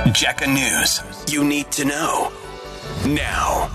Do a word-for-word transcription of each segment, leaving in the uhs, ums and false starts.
Jacka News. You need to know. Now.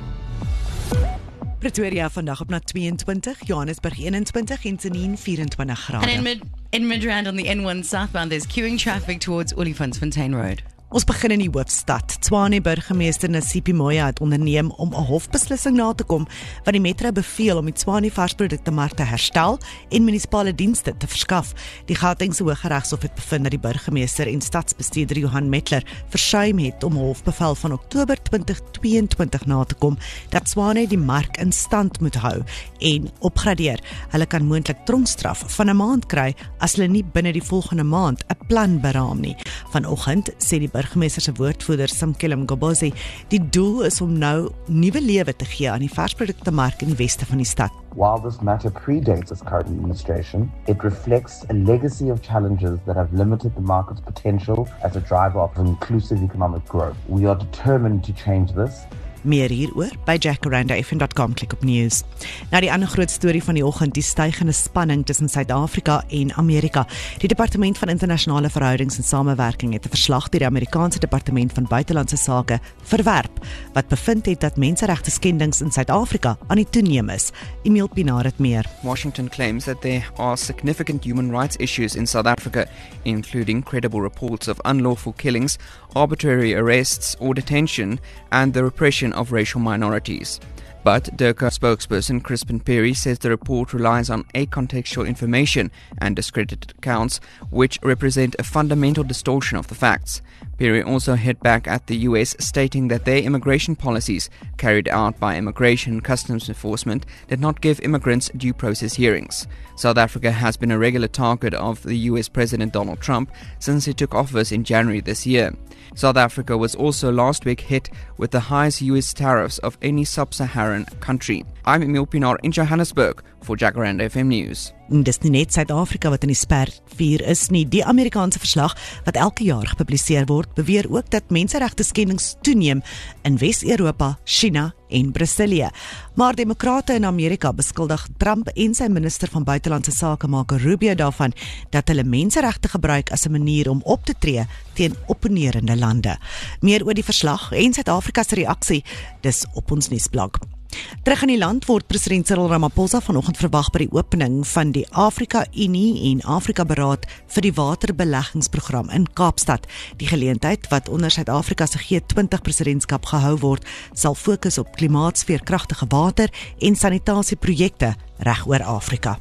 Pretoria vandag op na tweeëntwintig, Johannesburg eenentwintig en Tzaneen vyf-en-twintig grade. And in, mid, in Midrand on the N one southbound, there's queuing traffic towards Olifantsfontein Road. Ons begin in die hoofstad. Tshwane burgemeester Nasipi Moya het onderneem om 'n hofbeslissing na te kom wat die metro beveel om die Tshwane varsproduktemark te herstel en munisipale dienste te verskaf. Die Gautengse Hooggeregshof het bevind dat die burgemeester en stadsbestuurder Johan Metler versuim het om 'n hofbevel van Oktober twintig tweeëntwintig na te kom dat Tshwane die mark in stand moet hou en opgradeer. Hulle kan moontlik tronkstraf van 'n maand kry as hulle nie binne die volgende maand 'n plan beraam nie. Vanoggend sê die burgemeester se woordvoerder Samkelo Mgobozi, die doel is om nou nuwe lewe te gee aan die varsproduktemark in die weste van die stad. While this matter predates its current administration, it reflects a legacy of challenges that have limited the market's potential as a driver of inclusive economic growth. We are determined to change this. Meer hieroor by jackaranda f m dot com, klik op news. Nou die ander groot storie van die oggend, die stygende spanning tussen Suid-Afrika en Amerika. Die Departement van Internasionale Verhoudings en Samewerking het 'n verslag deur die Amerikaanse Departement van Buitelandse Sake verwerp, wat bevind het dat menseregte skendings in Suid-Afrika aan die toeneem is. Emil Pinaar het meer. Washington claims that there are significant human rights issues in South Africa, including credible reports of unlawful killings, arbitrary arrests or detention, and the repression of racial minorities. But DIRCA spokesperson Crispin Perry says the report relies on acontextual information and discredited accounts, which represent a fundamental distortion of the facts. Perry also hit back at the U S, stating that their immigration policies, carried out by Immigration and Customs Enforcement, did not give immigrants due process hearings. South Africa has been a regular target of the U S President Donald Trump since he took office in January this year. South Africa was also last week hit with the highest U S tariffs of any sub-Saharan country. I'm Emil Pinaar in Johannesburg for Jackaranda F M News. Dis nie net Suid-Afrika wat in die spervuur is nie. Die Amerikaanse verslag wat elke jaar gepubliseer word, beweer ook dat menseregte skendings toeneem in Wes-Europa, China en Brasilië. Maar demokrate in Amerika beskuldig Trump en sy minister van buitelandse sake Marco Rubio daarvan dat hulle menseregte gebruik as 'n manier om op te tree teen opponerende lande. Meer oor die verslag en Suid-Afrika se reaksie, dis op ons nuusblog. Terug in die land word president Cyril Ramaphosa vanoggend verwag by die opening van die Afrika-Unie en Afrika-beraad vir die waterbeleggingsprogram in Kaapstad. Die geleentheid wat onder Suid-Afrika se G twintig presidentskap gehou word, sal fokus op klimaatsveerkragtige water en sanitasieprojekte reg oor Afrika.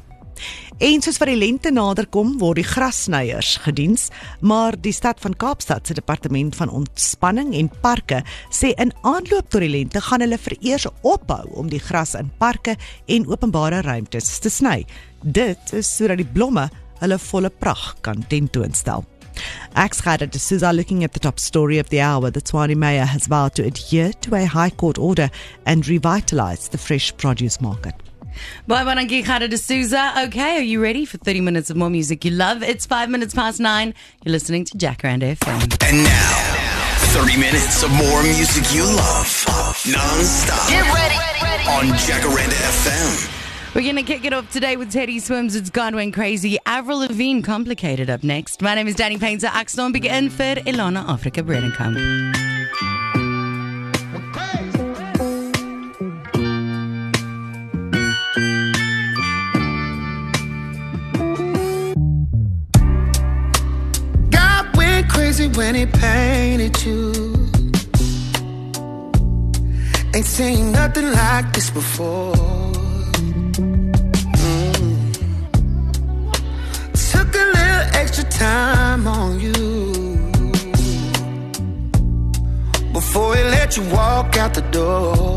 En soos wat die lente naderkom, word die grassnyers gediens, maar die stad van Kaapstad se departement van ontspanning en parke sê in aanloop tot die lente gaan hulle vereers ophou om die gras in parke en openbare ruimtes te sny. Dit is sodat die blomme hulle volle pragt kan tentoonstel. Ek's Gerda de Souza looking at the top story of the hour. The Tshwane mayor has vowed to adhere to a high court order and revitalize the fresh produce market. Bye bye, Gerda de Souza. Okay, are you ready for thirty minutes of more music you love? It's five minutes past nine. You're listening to Jackaranda F M. And now, thirty minutes of more music you love. Non-stop. Get ready, ready. On Jackaranda F M. We're going to kick it off today with Teddy Swims. It's Gone Went Crazy. Avril Lavigne, Complicated up next. My name is Danny Painter. Ek staan begin vir Ilana Afrika Bredenkamp. When he painted you, ain't seen nothing like this before. mm. Took a little extra time on you before he let you walk out the door.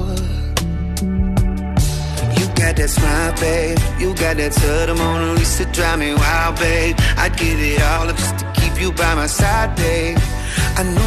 You got that smile, babe, you got that to the Mona Lisa, drive me wild, babe. I'd give it all up just to keep you by my side, babe. I know